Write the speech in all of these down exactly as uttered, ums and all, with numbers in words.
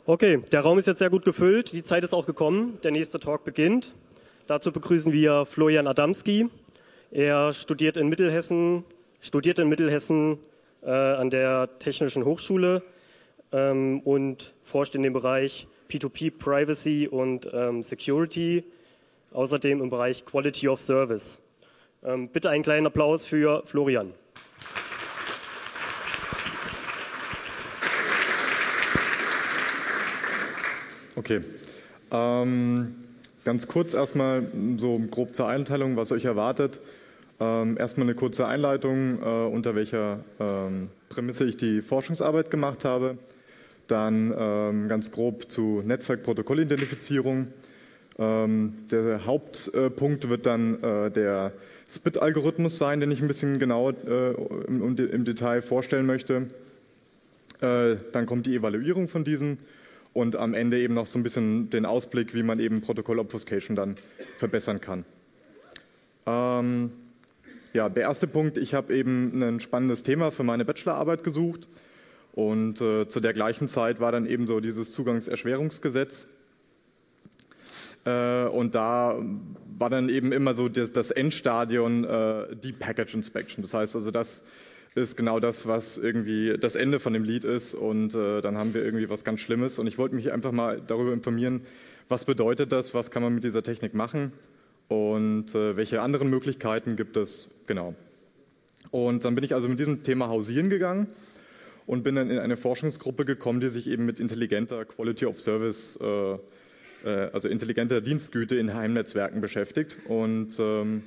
Okay, der Raum ist jetzt sehr gut gefüllt. Die Zeit ist auch gekommen. Der nächste Talk beginnt. Dazu begrüßen wir Florian Adamski. Er studiert in Mittelhessen, studiert in Mittelhessen äh, an der Technischen Hochschule ähm, und forscht in dem Bereich P zwei P Privacy und ähm, Security, außerdem im Bereich Quality of Service. Ähm, bitte einen kleinen Applaus für Florian. Okay, ähm, ganz kurz erstmal so grob zur Einteilung, was euch erwartet. Ähm, erstmal eine kurze Einleitung, äh, unter welcher ähm, Prämisse ich die Forschungsarbeit gemacht habe. Dann ähm, ganz grob zu Netzwerkprotokollidentifizierung. Ähm, der Hauptpunkt wird dann äh, der S P I T-Algorithmus sein, den ich ein bisschen genauer äh, im, im Detail vorstellen möchte. Äh, dann kommt die Evaluierung von diesem. Und am Ende eben noch so ein bisschen den Ausblick, wie man eben Protokoll-Obfuscation dann verbessern kann. Ähm, ja, der erste Punkt, ich habe eben ein spannendes Thema für meine Bachelorarbeit gesucht und äh, zu der gleichen Zeit war dann eben so dieses Zugangserschwerungsgesetz. Äh, und da war dann eben immer so das, das Endstadion äh, Deep Package Inspection. Das heißt also, das ist genau das, was irgendwie das Ende von dem Lied ist und äh, dann haben wir irgendwie was ganz Schlimmes und ich wollte mich einfach mal darüber informieren, was bedeutet das, was kann man mit dieser Technik machen und äh, welche anderen Möglichkeiten gibt es, genau. Und dann bin ich also mit diesem Thema hausieren gegangen und bin dann in eine Forschungsgruppe gekommen, die sich eben mit intelligenter Quality of Service, äh, äh, also intelligenter Dienstgüte in Heimnetzwerken beschäftigt und ähm,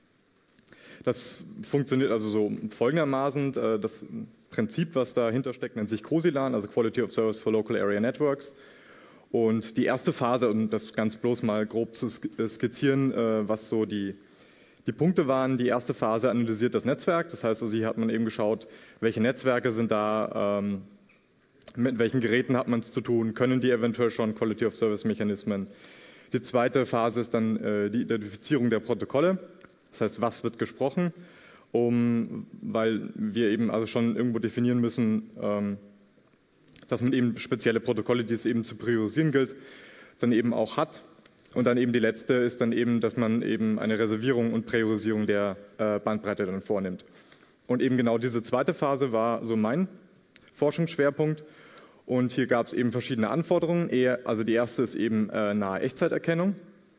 das funktioniert also so folgendermaßen. Das Prinzip, was dahinter steckt, nennt sich COSILAN, also Quality of Service for Local Area Networks. Und die erste Phase, um das ganz bloß mal grob zu skizzieren, was so die, die Punkte waren, die erste Phase analysiert das Netzwerk. Das heißt, also hier hat man eben geschaut, welche Netzwerke sind da, mit welchen Geräten hat man es zu tun, können die eventuell schon Quality of Service Mechanismen. Die zweite Phase ist dann die Identifizierung der Protokolle. Das heißt, was wird gesprochen, um, weil wir eben also schon irgendwo definieren müssen, ähm, dass man eben spezielle Protokolle, die es eben zu priorisieren gilt, dann eben auch hat. Und dann eben die letzte ist dann eben, dass man eben eine Reservierung und Priorisierung der äh, Bandbreite dann vornimmt. Und eben genau diese zweite Phase war so mein Forschungsschwerpunkt. Und hier gab es eben verschiedene Anforderungen. Eher, also die erste ist eben äh, nahe Echtzeiterkennung.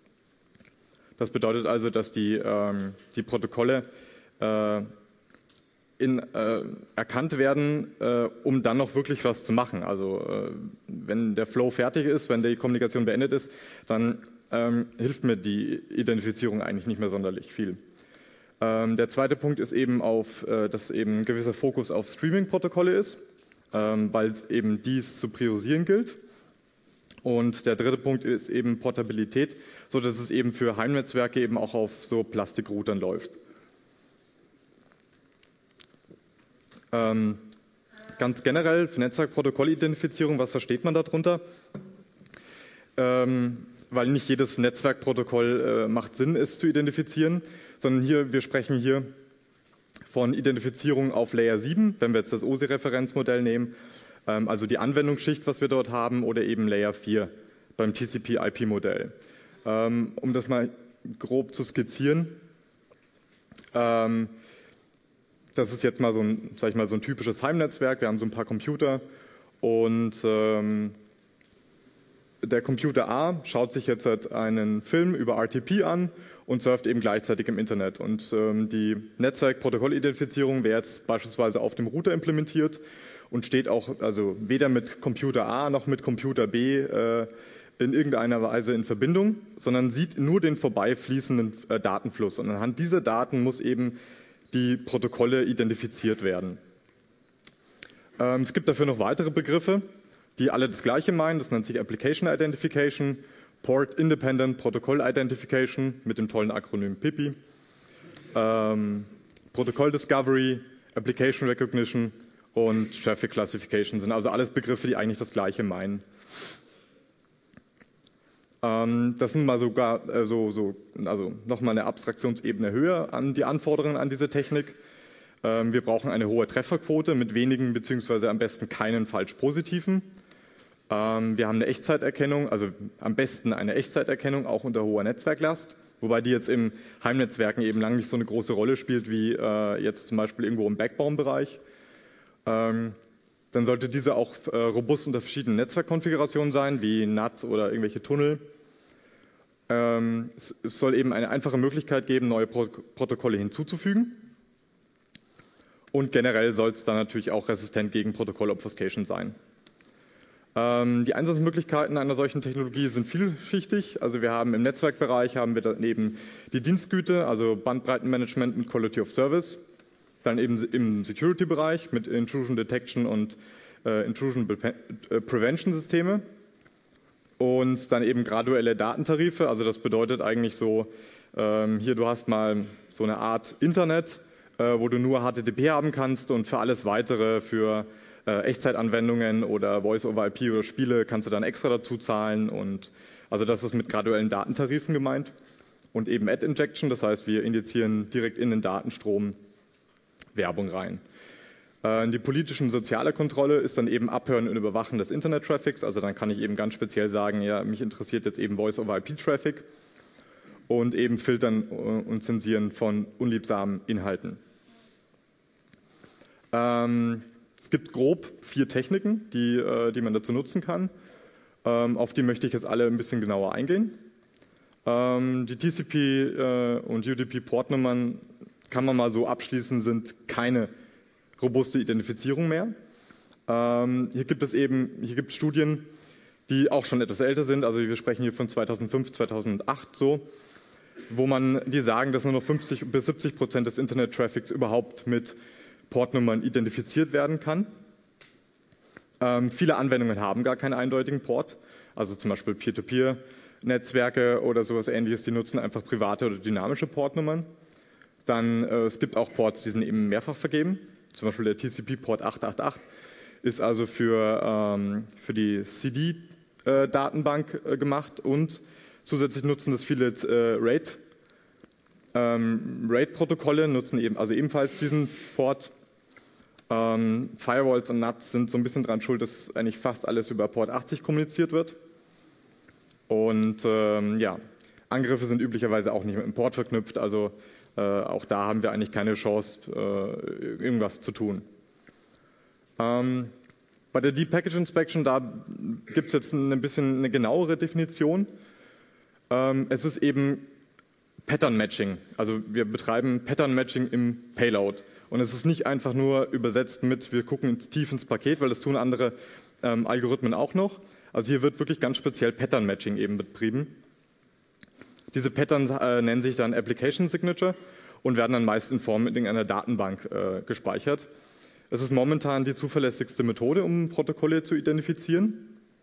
Das bedeutet also, dass die, ähm, die Protokolle äh, in, äh, erkannt werden, äh, um dann noch wirklich was zu machen. Also äh, wenn der Flow fertig ist, wenn die Kommunikation beendet ist, dann ähm, hilft mir die Identifizierung eigentlich nicht mehr sonderlich viel. Ähm, der zweite Punkt ist eben, auf, äh, dass eben ein gewisser Fokus auf Streaming-Protokolle ist, ähm, weil eben dies zu priorisieren gilt. Und der dritte Punkt ist eben Portabilität, so dass es eben für Heimnetzwerke eben auch auf so Plastikroutern läuft. Ähm, ganz generell für Netzwerkprotokollidentifizierung, was versteht man darunter? Ähm, weil nicht jedes Netzwerkprotokoll äh, macht Sinn, es zu identifizieren, sondern hier, wir sprechen hier von Identifizierung auf Layer sieben, wenn wir jetzt das O S I-Referenzmodell nehmen. Also die Anwendungsschicht, was wir dort haben, oder eben Layer vier beim T C P I P-Modell. Um das mal grob zu skizzieren, das ist jetzt mal so ein, sag ich mal, so ein typisches Heimnetzwerk. Wir haben so ein paar Computer und der Computer A schaut sich jetzt einen Film über R T P an und surft eben gleichzeitig im Internet. Und die Netzwerkprotokollidentifizierung wäre jetzt beispielsweise auf dem Router implementiert und steht auch also weder mit Computer A noch mit Computer B äh, in irgendeiner Weise in Verbindung, sondern sieht nur den vorbeifließenden äh, Datenfluss. Und anhand dieser Daten muss eben die Protokolle identifiziert werden. Ähm, es gibt dafür noch weitere Begriffe, die alle das Gleiche meinen. Das nennt sich Application Identification, Port Independent Protocol Identification mit dem tollen Akronym P I P I, ähm, Protocol Discovery, Application Recognition und Traffic Classification sind also alles Begriffe, die eigentlich das Gleiche meinen. Ähm, das sind mal sogar äh, so, so, also nochmal eine Abstraktionsebene höher an die Anforderungen an diese Technik. Wir brauchen eine hohe Trefferquote mit wenigen beziehungsweise am besten keinen falsch positiven. Ähm, wir haben eine Echtzeiterkennung, also am besten eine Echtzeiterkennung, auch unter hoher Netzwerklast, wobei die jetzt im Heimnetzwerken eben lang nicht so eine große Rolle spielt wie äh, jetzt zum Beispiel irgendwo im Backbone-Bereich. Ähm, dann sollte diese auch äh, robust unter verschiedenen Netzwerkkonfigurationen sein, wie N A T oder irgendwelche Tunnel. Ähm, es, es soll eben eine einfache Möglichkeit geben, neue Pro Protokolle hinzuzufügen. Und generell soll es dann natürlich auch resistent gegen Protokoll-Obfuscation sein. Ähm, die Einsatzmöglichkeiten einer solchen Technologie sind vielschichtig. Also wir haben im Netzwerkbereich haben wir daneben die Dienstgüte, also Bandbreitenmanagement und Quality of Service. Dann eben im Security-Bereich mit Intrusion Detection und äh, Intrusion Prevention Systeme. Und dann eben graduelle Datentarife. Also das bedeutet eigentlich so, ähm, hier du hast mal so eine Art Internet, äh, wo du nur H T T P haben kannst und für alles weitere, für äh, Echtzeitanwendungen oder Voice-over I P oder Spiele kannst du dann extra dazu zahlen. Und also das ist mit graduellen Datentarifen gemeint. Und eben Ad-Injection, das heißt wir injizieren direkt in den Datenstrom Werbung rein. Die politische und soziale Kontrolle ist dann eben Abhören und Überwachen des Internet-Traffics. Also dann kann ich eben ganz speziell sagen, ja, mich interessiert jetzt eben Voice-over I P-Traffic und eben Filtern und Zensieren von unliebsamen Inhalten. Ähm, es gibt grob vier Techniken, die, äh, die man dazu nutzen kann. Ähm, auf die möchte ich jetzt alle ein bisschen genauer eingehen. Ähm, die T C P äh, und U D P-Portnummern kann man mal so abschließen, sind keine robuste Identifizierung mehr. Ähm, hier gibt es eben, hier gibt es Studien, die auch schon etwas älter sind, also wir sprechen hier von zweitausendfünf, zweitausendacht so, wo man die sagen, dass nur noch fünfzig bis siebzig Prozent des Internet-Traffics überhaupt mit Portnummern identifiziert werden kann. Ähm, viele Anwendungen haben gar keinen eindeutigen Port, also zum Beispiel Peer-to-Peer-Netzwerke oder sowas Ähnliches, die nutzen einfach private oder dynamische Portnummern. Dann, äh, es gibt auch Ports, die sind eben mehrfach vergeben. Zum Beispiel der T C P-Port acht acht acht ist also für, ähm, für die C D-Datenbank äh, gemacht und zusätzlich nutzen das viele äh, RAID. Ähm, RAID-Protokolle nutzen eben also ebenfalls diesen Port. Ähm, Firewalls und N A Ts sind so ein bisschen dran schuld, dass eigentlich fast alles über Port achtzig kommuniziert wird. Und ähm, ja, Angriffe sind üblicherweise auch nicht mit dem Port verknüpft, also Äh, auch da haben wir eigentlich keine Chance, äh, irgendwas zu tun. Ähm, bei der Deep Packet Inspection, da gibt es jetzt ein bisschen eine genauere Definition. Ähm, es ist eben Pattern Matching. Also wir betreiben Pattern Matching im Payload. Und es ist nicht einfach nur übersetzt mit, wir gucken tief ins Paket, weil das tun andere ähm, Algorithmen auch noch. Also hier wird wirklich ganz speziell Pattern Matching eben betrieben. Diese Patterns äh, nennen sich dann Application Signature und werden dann meist in Form in einer Datenbank äh, gespeichert. Es ist momentan die zuverlässigste Methode, um Protokolle zu identifizieren.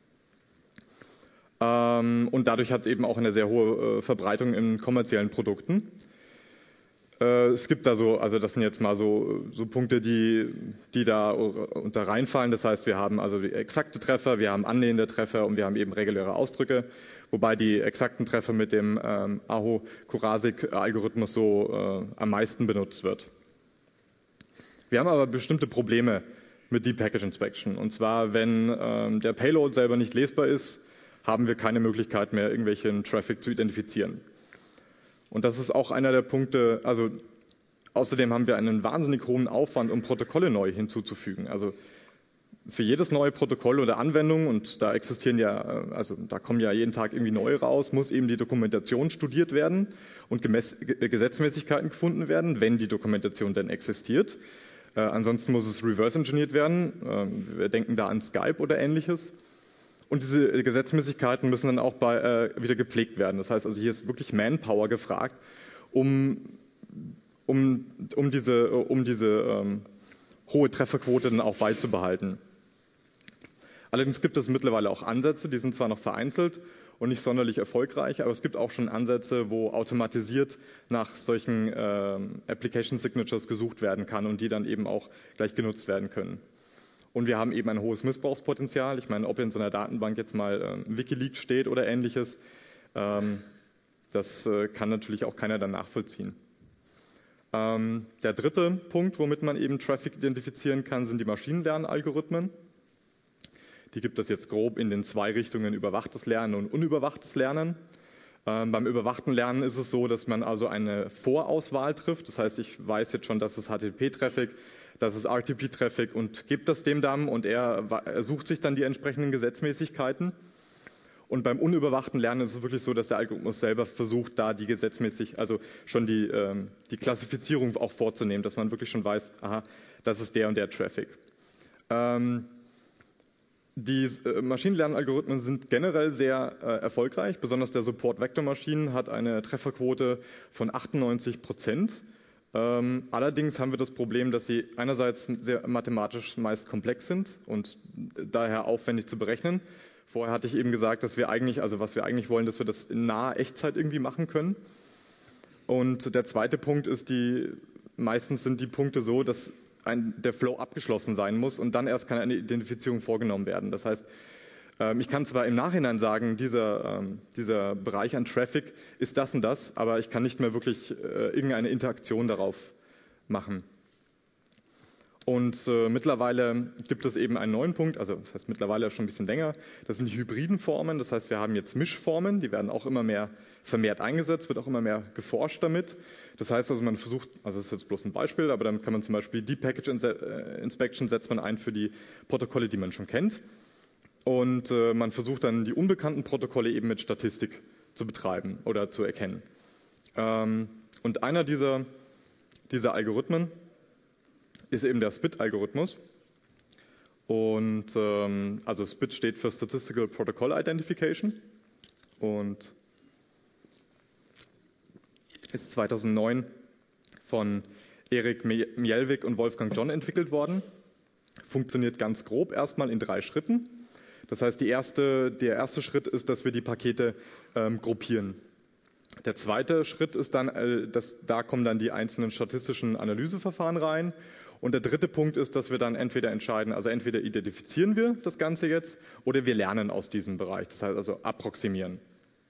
Ähm, und dadurch hat es eben auch eine sehr hohe äh, Verbreitung in kommerziellen Produkten. Äh, es gibt da so, also das sind jetzt mal so, so Punkte, die, die da unter reinfallen. Das heißt, wir haben also die exakte Treffer, wir haben annähernde Treffer und wir haben eben reguläre Ausdrücke. Wobei die exakten Treffer mit dem ähm, Aho-Kurasik-Algorithmus so äh, am meisten benutzt wird. Wir haben aber bestimmte Probleme mit Deep Packet Inspection. Und zwar, wenn ähm, der Payload selber nicht lesbar ist, haben wir keine Möglichkeit mehr, irgendwelchen Traffic zu identifizieren. Und das ist auch einer der Punkte, also außerdem haben wir einen wahnsinnig hohen Aufwand, um Protokolle neu hinzuzufügen. Also für jedes neue Protokoll oder Anwendung, und da existieren ja, also da kommen ja jeden Tag irgendwie neue raus, muss eben die Dokumentation studiert werden und Gemäß, Gesetzmäßigkeiten gefunden werden, wenn die Dokumentation denn existiert. Äh, ansonsten muss es reverse engineert werden. Äh, wir denken da an Skype oder Ähnliches. Und diese Gesetzmäßigkeiten müssen dann auch bei, äh, wieder gepflegt werden. Das heißt also, hier ist wirklich Manpower gefragt, um, um, um diese, um diese ähm, hohe Trefferquote dann auch beizubehalten. Allerdings gibt es mittlerweile auch Ansätze, die sind zwar noch vereinzelt und nicht sonderlich erfolgreich, aber es gibt auch schon Ansätze, wo automatisiert nach solchen äh, Application Signatures gesucht werden kann und die dann eben auch gleich genutzt werden können. Und wir haben eben ein hohes Missbrauchspotenzial. Ich meine, ob in so einer Datenbank jetzt mal äh, WikiLeaks steht oder Ähnliches, ähm, das äh, kann natürlich auch keiner dann nachvollziehen. Ähm, der dritte Punkt, womit man eben Traffic identifizieren kann, sind die Maschinenlernalgorithmen. Die gibt es jetzt grob in den zwei Richtungen überwachtes Lernen und unüberwachtes Lernen. Ähm, beim überwachten Lernen ist es so, dass man also eine Vorauswahl trifft. Das heißt, ich weiß jetzt schon, das ist H T T P-Traffic, das ist R T P-Traffic und gebe das dem dann und er, er sucht sich dann die entsprechenden Gesetzmäßigkeiten. Und beim unüberwachten Lernen ist es wirklich so, dass der Algorithmus selber versucht, da die gesetzmäßig, also schon die, ähm, die Klassifizierung auch vorzunehmen, dass man wirklich schon weiß, aha, das ist der und der Traffic. Ähm, die äh, Maschinenlernalgorithmen sind generell sehr äh, erfolgreich, besonders der Support Vector Machine hat eine Trefferquote von achtundneunzig Prozent. Ähm, allerdings haben wir das Problem, dass sie einerseits sehr mathematisch meist komplex sind und daher aufwendig zu berechnen. Vorher hatte ich eben gesagt, dass wir eigentlich, also was wir eigentlich wollen, dass wir das in naher Echtzeit irgendwie machen können. Und der zweite Punkt ist, die meistens sind die Punkte so, dass ein, der Flow abgeschlossen sein muss und dann erst kann eine Identifizierung vorgenommen werden. Das heißt, ähm, ich kann zwar im Nachhinein sagen, dieser, ähm, dieser Bereich an Traffic ist das und das, aber ich kann nicht mehr wirklich äh, irgendeine Interaktion darauf machen. Und äh, mittlerweile gibt es eben einen neuen Punkt, also das heißt mittlerweile schon ein bisschen länger, das sind die hybriden Formen, das heißt wir haben jetzt Mischformen, die werden auch immer mehr vermehrt eingesetzt, wird auch immer mehr geforscht damit. Das heißt also man versucht, also das ist jetzt bloß ein Beispiel, aber dann kann man zum Beispiel Deep Package Inspection setzt man ein für die Protokolle, die man schon kennt. Und äh, man versucht dann die unbekannten Protokolle eben mit Statistik zu betreiben oder zu erkennen. Ähm, und einer dieser, dieser Algorithmen ist eben der S P I T-Algorithmus. Und ähm, also S P I T steht für Statistical Protocol Identification und ist zweitausendneun von Erik Mjelvik und Wolfgang John entwickelt worden. Funktioniert ganz grob erstmal in drei Schritten. Das heißt, die erste, der erste Schritt ist, dass wir die Pakete ähm, gruppieren. Der zweite Schritt ist dann, äh, dass, da kommen dann die einzelnen statistischen Analyseverfahren rein. Und der dritte Punkt ist, dass wir dann entweder entscheiden, also entweder identifizieren wir das Ganze jetzt oder wir lernen aus diesem Bereich, das heißt also approximieren.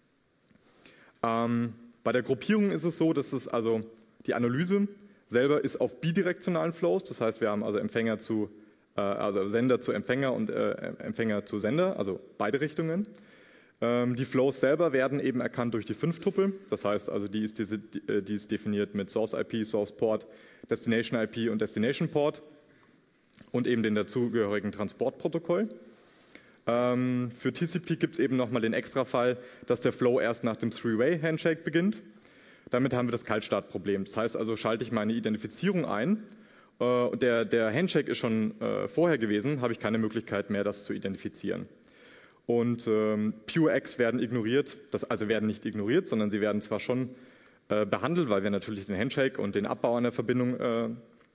Ähm, bei der Gruppierung ist es so, dass es also die Analyse selber ist auf bidirektionalen Flows, das heißt wir haben also Empfänger zu, äh, also Sender zu Empfänger und äh, Empfänger zu Sender, also beide Richtungen. Ähm, die Flows selber werden eben erkannt durch die Fünf-Tuppel, das heißt also die ist, diese, die, die ist definiert mit Source I P, Source Port, Destination I P und Destination Port und eben den dazugehörigen Transportprotokoll. Ähm, für T C P gibt es eben nochmal den Extrafall, dass der Flow erst nach dem Three-Way-Handshake beginnt. Damit haben wir das Kaltstartproblem. Das heißt also, schalte ich meine Identifizierung ein, äh, der, der Handshake ist schon äh, vorher gewesen, habe ich keine Möglichkeit mehr, das zu identifizieren. Und ähm, P U X werden ignoriert, das, also werden nicht ignoriert, sondern sie werden zwar schon äh, behandelt, weil wir natürlich den Handshake und den Abbau einer Verbindung äh,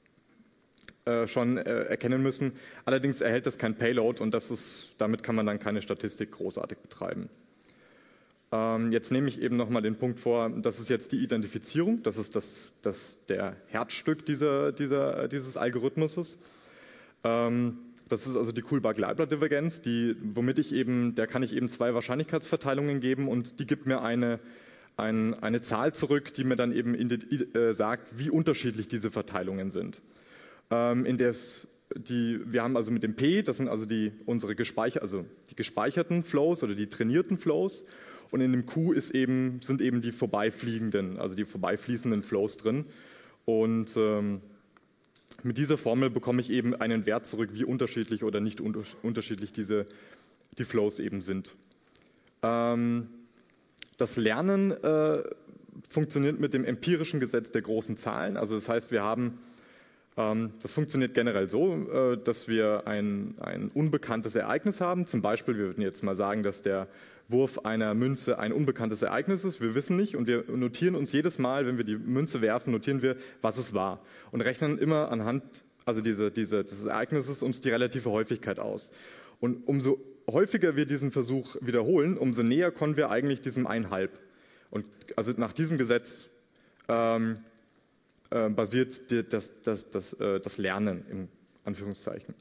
äh, schon äh, erkennen müssen. Allerdings erhält das kein Payload und das ist, damit kann man dann keine Statistik großartig betreiben. Ähm, jetzt nehme ich eben nochmal den Punkt vor, das ist jetzt die Identifizierung, das ist das, das, der Herzstück dieser, dieser, dieses Algorithmuses. Ähm, Das ist also die Kullback-Leibler-Divergenz, die, womit ich eben, der kann ich eben zwei Wahrscheinlichkeitsverteilungen geben und die gibt mir eine, ein, eine Zahl zurück, die mir dann eben in die, äh, sagt, wie unterschiedlich diese Verteilungen sind. Ähm, in der die, wir haben also mit dem P, das sind also die unsere gespeicher, also die gespeicherten Flows oder die trainierten Flows und in dem Q ist eben, sind eben die vorbeifliegenden, also die vorbeifließenden Flows drin und ähm, mit dieser Formel bekomme ich eben einen Wert zurück, wie unterschiedlich oder nicht unter, unterschiedlich diese, die Flows eben sind. Ähm, das Lernen äh, funktioniert mit dem empirischen Gesetz der großen Zahlen. Also das heißt, wir haben, ähm, das funktioniert generell so, äh, dass wir ein, ein unbekanntes Ereignis haben. Zum Beispiel, wir würden jetzt mal sagen, dass der Wurf einer Münze ein unbekanntes Ereignis ist. Wir wissen nicht und wir notieren uns jedes Mal, wenn wir die Münze werfen, notieren wir, was es war und rechnen immer anhand also diese, diese, dieses Ereignisses uns die relative Häufigkeit aus. Und umso häufiger wir diesen Versuch wiederholen, umso näher kommen wir eigentlich diesem Einhalb. Und also nach diesem Gesetz ähm, äh, basiert die, das, das, das, äh, das Lernen in Anführungszeichen.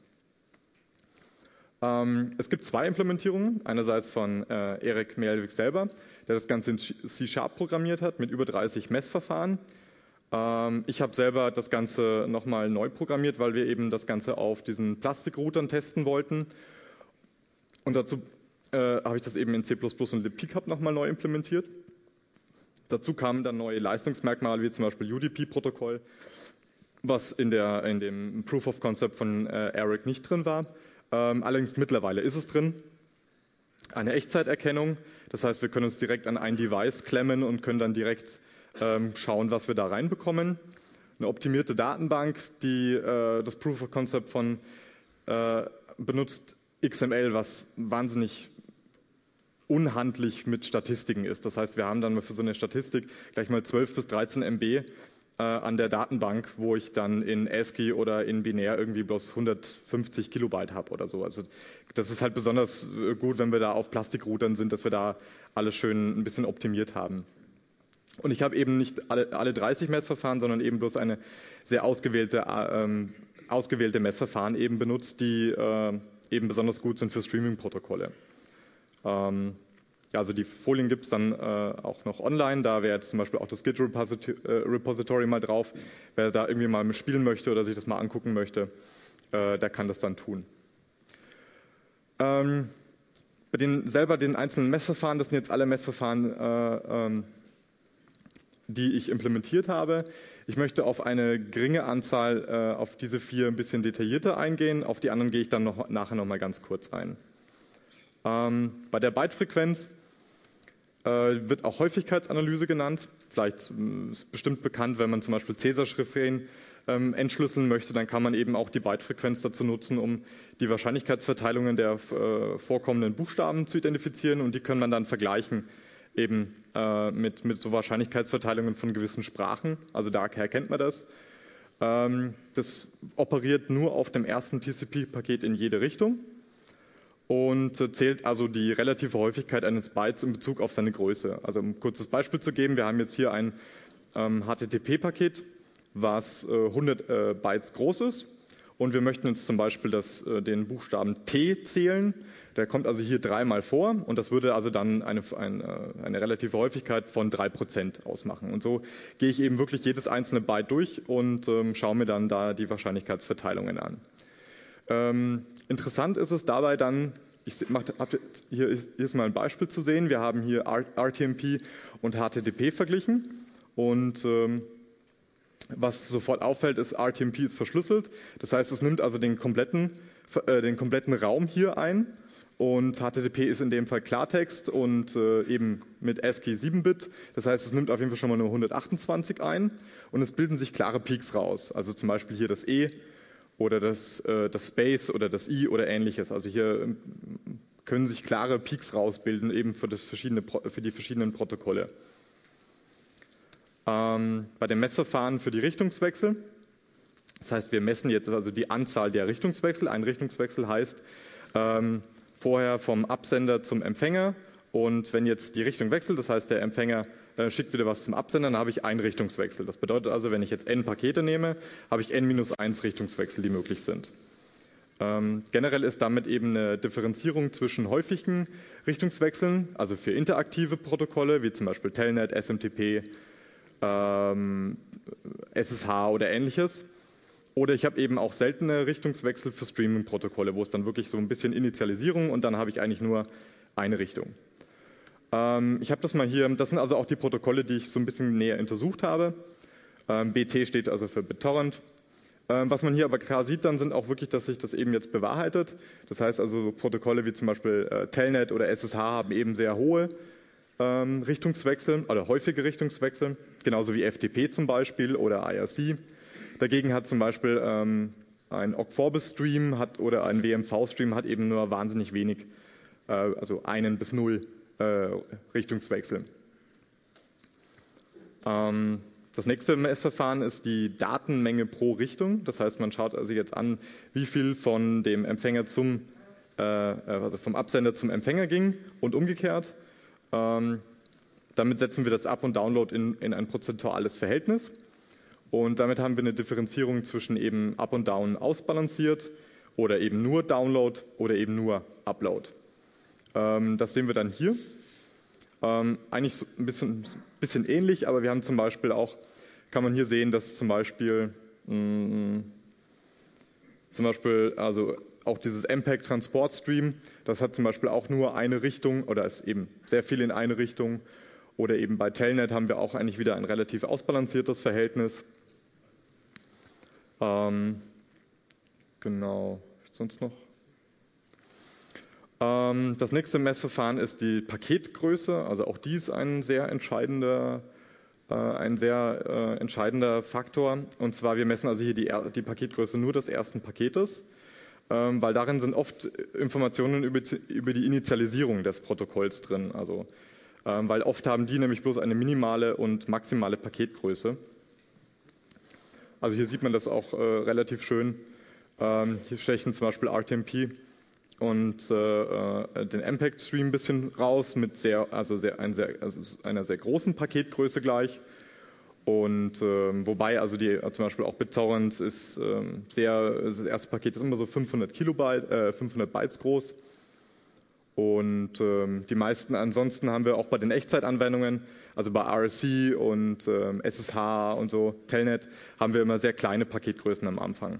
Es gibt zwei Implementierungen, einerseits von äh, Erik Mjelvik selber, der das Ganze in C Sharp programmiert hat mit über dreißig Messverfahren. Ähm, ich habe selber das Ganze nochmal neu programmiert, weil wir eben das Ganze auf diesen Plastikroutern testen wollten. Und dazu äh, habe ich das eben in C plus plus und libpcap nochmal neu implementiert. Dazu kamen dann neue Leistungsmerkmale, wie zum Beispiel U D P-Protokoll, was in, der, in dem Proof of Concept von äh, Eric nicht drin war. Ähm, allerdings mittlerweile ist es drin. Eine Echtzeiterkennung, das heißt, wir können uns direkt an ein Device klemmen und können dann direkt ähm, schauen, was wir da reinbekommen. Eine optimierte Datenbank, die äh, das Proof of Concept von äh, benutzt X M L, was wahnsinnig unhandlich mit Statistiken ist. Das heißt, wir haben dann für so eine Statistik gleich mal zwölf bis dreizehn M B äh, an der Datenbank, wo ich dann in ASCII oder in binär irgendwie bloß hundertfünfzig Kilobyte habe oder so. Also das ist halt besonders gut, wenn wir da auf Plastikroutern sind, dass wir da alles schön ein bisschen optimiert haben. Und ich habe eben nicht alle, alle dreißig Messverfahren, sondern eben bloß eine sehr ausgewählte, ähm, ausgewählte Messverfahren eben benutzt, die äh, eben besonders gut sind für Streaming-Protokolle. Ähm, ja, also die Folien gibt es dann äh, auch noch online, da wäre zum Beispiel auch das Git-Repository mal drauf. Wer da irgendwie mal spielen möchte oder sich das mal angucken möchte, äh, der kann das dann tun. Ähm, bei den selber den einzelnen Messverfahren, das sind jetzt alle Messverfahren, äh, ähm, die ich implementiert habe. Ich möchte auf eine geringe Anzahl, äh, auf diese vier ein bisschen detaillierter eingehen. Auf die anderen gehe ich dann noch, nachher noch mal ganz kurz ein. Ähm, bei der Bytefrequenz äh, wird auch Häufigkeitsanalyse genannt. Vielleicht äh, ist bestimmt bekannt, wenn man zum Beispiel Cäsar-Chiffren ähm, entschlüsseln möchte, dann kann man eben auch die Bytefrequenz dazu nutzen, um die Wahrscheinlichkeitsverteilungen der äh, vorkommenden Buchstaben zu identifizieren, und die können man dann vergleichen eben äh, mit, mit so Wahrscheinlichkeitsverteilungen von gewissen Sprachen. Also daher kennt man das. Ähm, das operiert nur auf dem ersten T C P-Paket in jede Richtung und äh, zählt also die relative Häufigkeit eines Bytes in Bezug auf seine Größe. Also um ein kurzes Beispiel zu geben, wir haben jetzt hier ein ähm, H T T P-Paket, was äh, hundert äh, Bytes groß ist, und wir möchten jetzt zum Beispiel das, äh, den Buchstaben T zählen. Der kommt also hier dreimal vor, und das würde also dann eine, eine, eine relative Häufigkeit von drei Prozent ausmachen. Und so gehe ich eben wirklich jedes einzelne Byte durch und ähm, schaue mir dann da die Wahrscheinlichkeitsverteilungen an. Ähm, interessant ist es dabei dann, ich mach, hier, ist, hier ist mal ein Beispiel zu sehen, wir haben hier R T M P und H T T P verglichen, und ähm, was sofort auffällt, ist, R T M P ist verschlüsselt. Das heißt, es nimmt also den kompletten, äh, den kompletten Raum hier ein. Und H T T P ist in dem Fall Klartext und äh, eben mit ASCII sieben Bit. Das heißt, es nimmt auf jeden Fall schon mal nur hundertachtundzwanzig ein, und es bilden sich klare Peaks raus. Also zum Beispiel hier das E oder das, äh, das Space oder das I oder ähnliches. Also hier äh, können sich klare Peaks rausbilden, eben für, das verschiedene, für die verschiedenen Protokolle. Ähm, bei dem Messverfahren für die Richtungswechsel, das heißt, wir messen jetzt also die Anzahl der Richtungswechsel. Ein Richtungswechsel heißt, ähm, vorher vom Absender zum Empfänger, und wenn jetzt die Richtung wechselt, das heißt, der Empfänger äh, schickt wieder was zum Absender, dann habe ich einen Richtungswechsel. Das bedeutet also, wenn ich jetzt n Pakete nehme, habe ich n minus eins Richtungswechsel, die möglich sind. Ähm, generell ist damit eben eine Differenzierung zwischen häufigen Richtungswechseln, also für interaktive Protokolle, wie zum Beispiel Telnet, S M T P, ähm, S S H oder ähnliches. Oder ich habe eben auch seltene Richtungswechsel für Streaming-Protokolle, wo es dann wirklich so ein bisschen Initialisierung, und dann habe ich eigentlich nur eine Richtung. Ähm, ich habe das mal hier, das sind also auch die Protokolle, die ich so ein bisschen näher untersucht habe. Ähm, B T steht also für BitTorrent. Ähm, was man hier aber klar sieht, dann sind auch wirklich, dass sich das eben jetzt bewahrheitet. Das heißt also, Protokolle wie zum Beispiel äh, Telnet oder S S H haben eben sehr hohe ähm, Richtungswechsel oder häufige Richtungswechsel, genauso wie F T P zum Beispiel oder I R C. Dagegen hat zum Beispiel ähm, ein O G Vorbis-Stream hat, oder ein W M V-Stream hat eben nur wahnsinnig wenig, äh, also einen bis null äh, Richtungswechsel. Ähm, das nächste Messverfahren ist die Datenmenge pro Richtung. Das heißt, man schaut also jetzt an, wie viel von dem Empfänger zum, äh, also vom Absender zum Empfänger ging und umgekehrt. Ähm, damit setzen wir das Up- und Download in, in ein prozentuales Verhältnis. Und damit haben wir eine Differenzierung zwischen eben Up und Down ausbalanciert oder eben nur Download oder eben nur Upload. Ähm, das sehen wir dann hier. Ähm, eigentlich so ein bisschen, bisschen ähnlich, aber wir haben zum Beispiel auch, kann man hier sehen, dass zum Beispiel, mh, zum Beispiel also auch dieses M PEG Transport Stream, das hat zum Beispiel auch nur eine Richtung oder ist eben sehr viel in eine Richtung. Oder eben bei Telnet haben wir auch eigentlich wieder ein relativ ausbalanciertes Verhältnis. Ähm, genau, sonst noch? Ähm, das nächste Messverfahren ist die Paketgröße, also auch dies ein sehr entscheidender, äh, ein sehr äh, entscheidender Faktor. Und zwar, wir messen also hier die, die Paketgröße nur des ersten Paketes, ähm, weil darin sind oft Informationen über, über die Initialisierung des Protokolls drin. Also Ähm, weil oft haben die nämlich bloß eine minimale und maximale Paketgröße. Also hier sieht man das auch äh, relativ schön. Ähm, hier stechen zum Beispiel R T M P und äh, äh, den M PEG Stream ein bisschen raus mit sehr, also sehr, ein sehr, also einer sehr großen Paketgröße gleich. Und ähm, wobei also die zum Beispiel auch BitTorrent ist ähm, sehr, das erste Paket ist immer so fünfhundert Kilobyte, äh, fünfhundert Bytes groß. Und ähm, die meisten ansonsten haben wir auch bei den Echtzeitanwendungen, also bei R S C und ähm, S S H und so, Telnet, haben wir immer sehr kleine Paketgrößen am Anfang.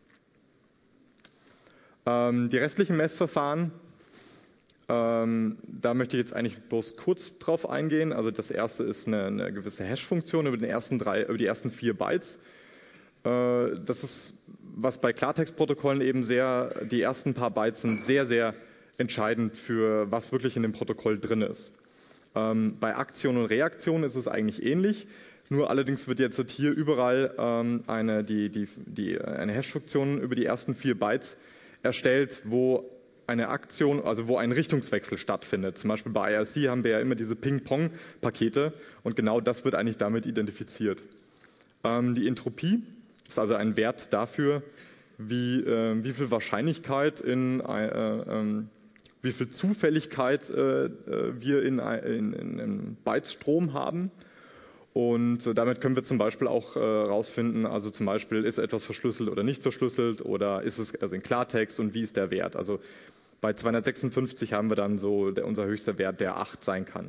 Ähm, die restlichen Messverfahren, ähm, da möchte ich jetzt eigentlich bloß kurz drauf eingehen. Also das erste ist eine, eine gewisse Hash-Funktion über, den ersten drei, über die ersten vier Bytes. Äh, das ist, was bei Klartextprotokollen eben sehr, die ersten paar Bytes sind sehr, sehr entscheidend für was wirklich in dem Protokoll drin ist. Ähm, bei Aktion und Reaktion ist es eigentlich ähnlich, nur allerdings wird jetzt hier überall ähm, eine, die, die, die, eine Hash-Funktion über die ersten vier Bytes erstellt, wo eine Aktion, also wo ein Richtungswechsel stattfindet. Zum Beispiel bei I R C haben wir ja immer diese Ping-Pong-Pakete und genau das wird eigentlich damit identifiziert. Ähm, die Entropie ist also ein Wert dafür, wie, äh, wie viel Wahrscheinlichkeit in äh, äh, wie viel Zufälligkeit äh, wir in, in, in einem Bytes-Strom haben. Und äh, damit können wir zum Beispiel auch herausfinden, äh, also zum Beispiel, ist etwas verschlüsselt oder nicht verschlüsselt oder ist es also in Klartext und wie ist der Wert. Also bei zweihundertsechsundfünfzig haben wir dann so der, unser höchster Wert, der acht sein kann.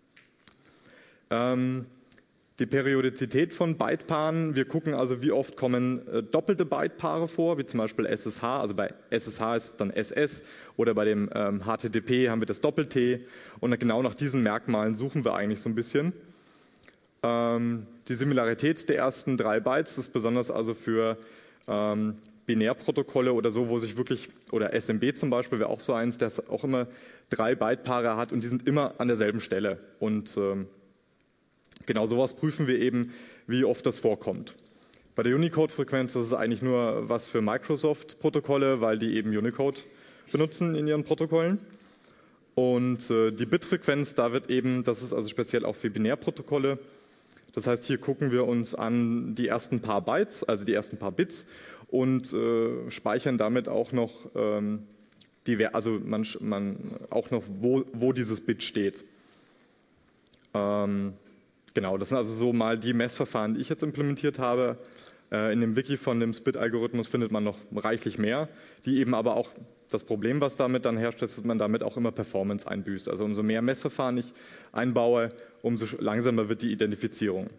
Ähm, Die Periodizität von Bytepaaren, wir gucken also, wie oft kommen äh, doppelte Bytepaare vor, wie zum Beispiel S S H, also bei S S H ist es dann S S oder bei dem ähm, H T T P haben wir das Doppel-T und genau nach diesen Merkmalen suchen wir eigentlich so ein bisschen. Ähm, die Similarität der ersten drei Bytes ist besonders also für ähm, Binärprotokolle oder so, wo sich wirklich, oder S M B zum Beispiel wäre auch so eins, das auch immer drei Bytepaare hat und die sind immer an derselben Stelle und ähm, genau sowas prüfen wir eben, wie oft das vorkommt. Bei der Unicode-Frequenz ist es eigentlich nur was für Microsoft-Protokolle, weil die eben Unicode benutzen in ihren Protokollen. Und äh, die Bitfrequenz, da wird eben, das ist also speziell auch für Binärprotokolle. Das heißt, hier gucken wir uns an die ersten paar Bytes, also die ersten paar Bits und äh, speichern damit auch noch, ähm, die, also man, man auch noch, wo, wo dieses Bit steht. Ähm, Genau, das sind also so mal die Messverfahren, die ich jetzt implementiert habe. In dem Wiki von dem Spit-Algorithmus findet man noch reichlich mehr, die eben aber auch das Problem, was damit dann herrscht, ist, dass man damit auch immer Performance einbüßt. Also umso mehr Messverfahren ich einbaue, umso langsamer wird die Identifizierung.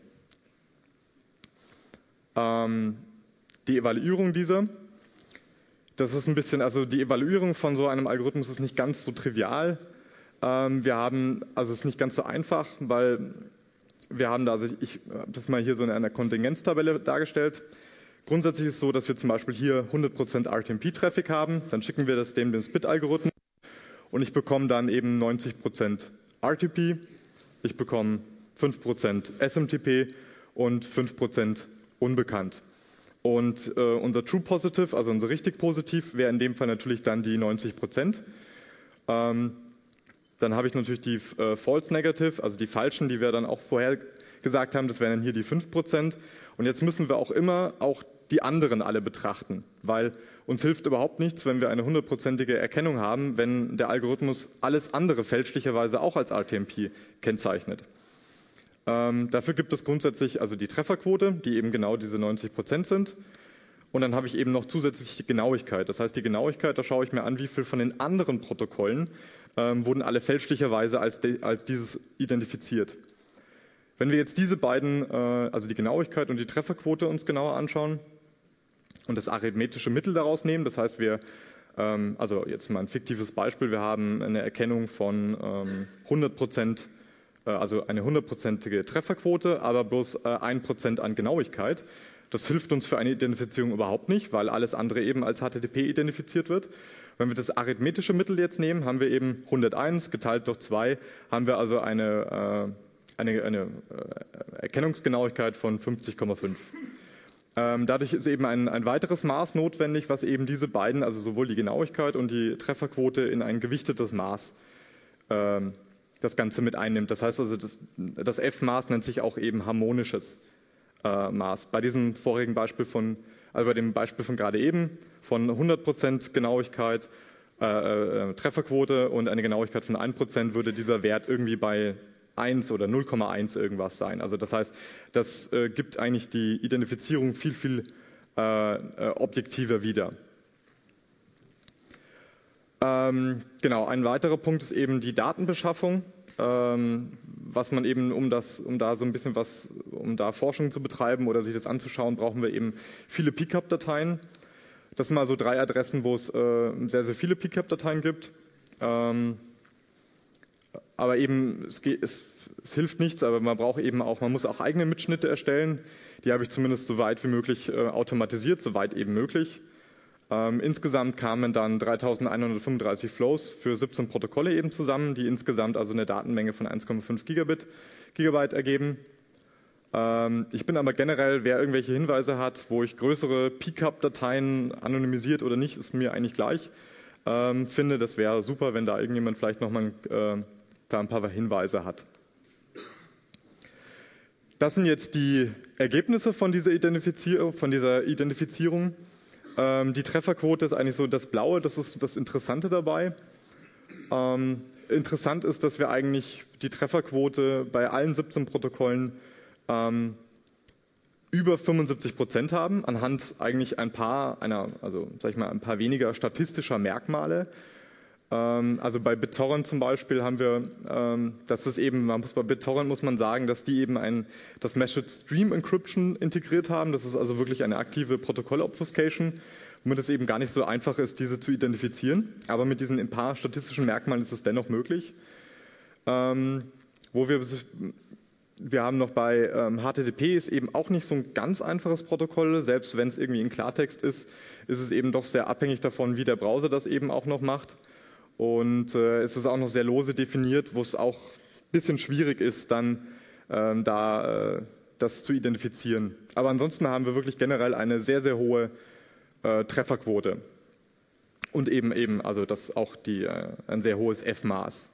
Ähm, die Evaluierung dieser, das ist ein bisschen, also die Evaluierung von so einem Algorithmus ist nicht ganz so trivial. Ähm, wir haben, also es ist nicht ganz so einfach, weil wir haben da, also ich habe das mal hier so in einer Kontingenztabelle dargestellt. Grundsätzlich ist es so, dass wir zum Beispiel hier hundert Prozent R T M P-Traffic haben, dann schicken wir das dem, dem Spit-Algorithmus und ich bekomme dann eben neunzig Prozent R T P, ich bekomme fünf Prozent S M T P und fünf Prozent unbekannt. Und äh, unser True Positive, also unser richtig Positiv, wäre in dem Fall natürlich dann die neunzig Prozent. Ähm, Dann habe ich natürlich die äh, False Negative, also die falschen, die wir dann auch vorher gesagt haben, das wären dann hier die fünf Prozent. Und jetzt müssen wir auch immer auch die anderen alle betrachten, weil uns hilft überhaupt nichts, wenn wir eine hundertprozentige Erkennung haben, wenn der Algorithmus alles andere fälschlicherweise auch als R T M P kennzeichnet. Ähm, dafür gibt es grundsätzlich also die Trefferquote, die eben genau diese neunzig Prozent sind. Und dann habe ich eben noch zusätzlich die Genauigkeit. Das heißt, die Genauigkeit, da schaue ich mir an, wie viel von den anderen Protokollen ähm, wurden alle fälschlicherweise als, de, als dieses identifiziert. Wenn wir jetzt diese beiden, äh, also die Genauigkeit und die Trefferquote uns genauer anschauen und das arithmetische Mittel daraus nehmen, das heißt, wir Ähm, also jetzt mal ein fiktives Beispiel, wir haben eine Erkennung von ähm, hundert Prozent, äh, also eine hundertprozentige Trefferquote, aber bloß äh, ein Prozent an Genauigkeit. Das hilft uns für eine Identifizierung überhaupt nicht, weil alles andere eben als H T T P identifiziert wird. Wenn wir das arithmetische Mittel jetzt nehmen, haben wir eben hunderteins geteilt durch zwei, haben wir also eine, äh, eine, eine äh, Erkennungsgenauigkeit von fünfzig Komma fünf. Ähm, dadurch ist eben ein, ein weiteres Maß notwendig, was eben diese beiden, also sowohl die Genauigkeit und die Trefferquote in ein gewichtetes Maß äh, das Ganze mit einnimmt. Das heißt also, das, das F-Maß nennt sich auch eben harmonisches Äh, Maß. Bei diesem vorigen Beispiel von, also bei dem Beispiel von gerade eben, von hundert Prozent Genauigkeit, äh, äh, Trefferquote und eine Genauigkeit von ein Prozent würde dieser Wert irgendwie bei eins oder null Komma eins irgendwas sein. Also das heißt, das äh, gibt eigentlich die Identifizierung viel, viel äh, äh, objektiver wieder. Ähm, genau, ein weiterer Punkt ist eben die Datenbeschaffung. Ähm, was man eben, um das, um da so ein bisschen was, um da Forschung zu betreiben oder sich das anzuschauen, brauchen wir eben viele P C A P-Dateien. Das sind mal so drei Adressen, wo es äh, sehr, sehr viele P C A P-Dateien gibt. Ähm, aber eben, es, geht, es, es hilft nichts, aber man braucht eben auch, man muss auch eigene Mitschnitte erstellen. Die habe ich zumindest so weit wie möglich äh, automatisiert, so weit eben möglich. Ähm, insgesamt kamen dann dreitausendeinhundertfünfunddreißig Flows für siebzehn Protokolle eben zusammen, die insgesamt also eine Datenmenge von eins Komma fünf Gigabit, Gigabyte ergeben. Ähm, ich bin aber generell, wer irgendwelche Hinweise hat, wo ich größere P C A P-Dateien anonymisiert oder nicht, ist mir eigentlich gleich. Ähm, finde, das wäre super, wenn da irgendjemand vielleicht nochmal äh, da ein paar Hinweise hat. Das sind jetzt die Ergebnisse von dieser Identifizierung. Von dieser Identifizierung. Die Trefferquote ist eigentlich so das Blaue, das ist das Interessante dabei. Ähm, interessant ist, dass wir eigentlich die Trefferquote bei allen siebzehn Protokollen ähm, über fünfundsiebzig Prozent haben, anhand eigentlich ein paar, einer, also sag ich mal, ein paar weniger statistischer Merkmale. Ähm, also bei BitTorrent zum Beispiel haben wir, ähm, das ist eben, man muss bei BitTorrent muss man sagen, dass die eben ein, das Message Stream Encryption integriert haben. Das ist also wirklich eine aktive Protokoll-Obfuscation, womit es eben gar nicht so einfach ist, diese zu identifizieren. Aber mit diesen ein paar statistischen Merkmalen ist es dennoch möglich. Ähm, wo wir, wir haben noch bei ähm, H T T P ist eben auch nicht so ein ganz einfaches Protokoll. Selbst wenn es irgendwie in Klartext ist, ist es eben doch sehr abhängig davon, wie der Browser das eben auch noch macht. Und äh, es ist auch noch sehr lose definiert, wo es auch ein bisschen schwierig ist, dann ähm, da äh, das zu identifizieren. Aber ansonsten haben wir wirklich generell eine sehr, sehr hohe äh, Trefferquote. Und eben eben, also das auch die, äh, ein sehr hohes F-Maß.